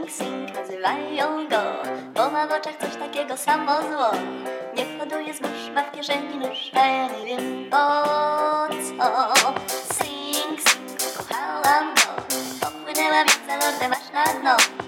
Sing, sing, nazywają go, bo ma w oczach coś takiego samo zło. Nie hoduje zbóż, ma w kieszeni nóż, a ja nie wiem po co. Sing, sing, kochałam go, popłynęła więc za lordem aż na dno.